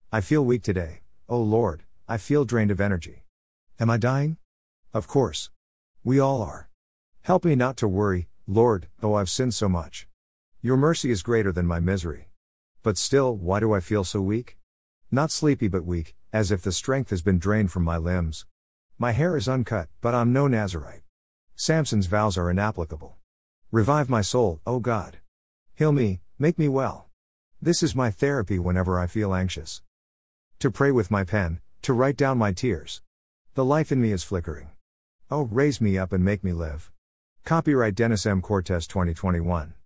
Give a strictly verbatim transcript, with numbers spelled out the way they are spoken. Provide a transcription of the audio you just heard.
I feel weak today, oh Lord, I feel drained of energy. Am I dying? Of course. We all are. Help me not to worry, Lord, oh I've sinned so much. Your mercy is greater than my misery. But still, why do I feel so weak? Not sleepy but weak, as if the strength has been drained from my limbs. My hair is uncut, but I'm no Nazarite. Samson's vows are inapplicable. Revive my soul, O God. Heal me, make me well. This is my therapy whenever I feel anxious. To pray with my pen, to write down my tears. The life in me is flickering. Oh, raise me up and make me live. Copyright Dennis M. Cortez twenty twenty-one.